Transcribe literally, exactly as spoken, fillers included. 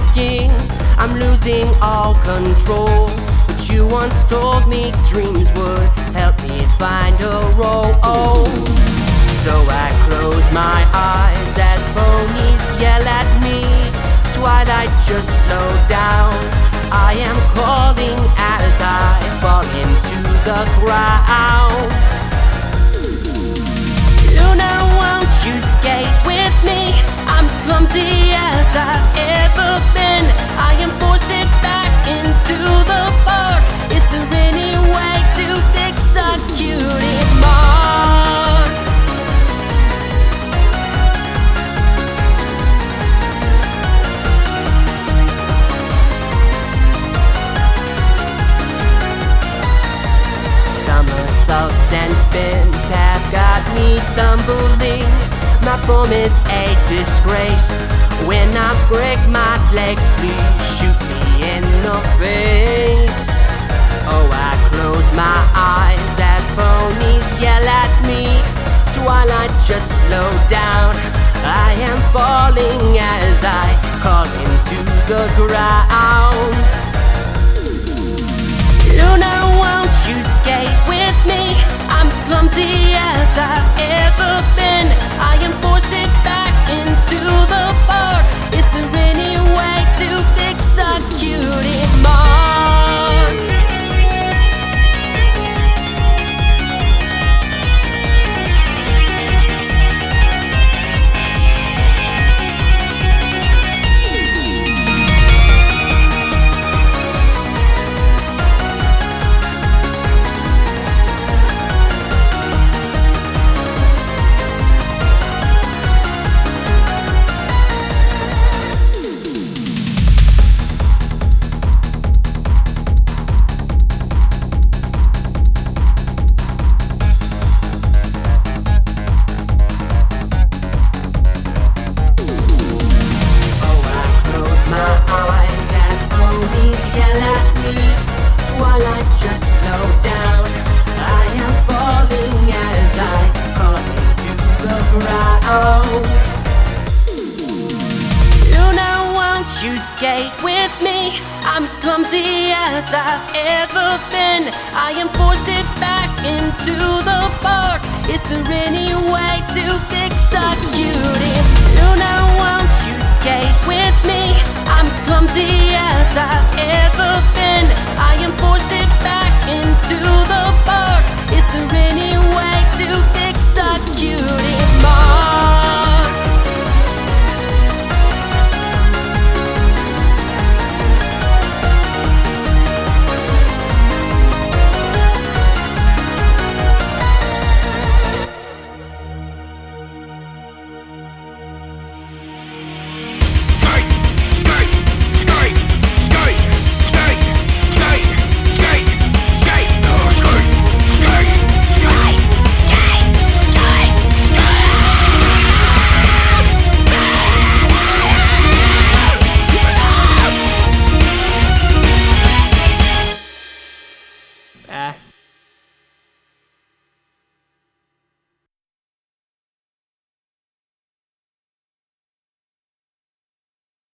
king. I'm losing all control. But you once told me dreams would help me find a role. Oh, so I close my eyes as ponies yell at me. Twilight, just slow down. I am calling as I fall into the ground. Luna, won't you skate with me? I'm as clumsy as I've ever been. I am forced back into the park. Is there any way to fix a cutie mark? Somersaults and spins have got me tumbling. My form is a disgrace. When I break my legs, please shoot me in the face. Oh, I close my eyes as ponies yell at me. Twilight, just slow down. I am falling as I call into the ground. Luna, won't you skate with me? I'm as clumsy as I've ever been. I am forced back into the park. Is there any way to fix a cutie mark? Twilight, just slow down. I am falling as I call into the ground. Luna, won't you skate with me? I'm as clumsy as I've ever been. I am forced back into the park. Is there any way to fix a cutie? Luna, won't you skate with me?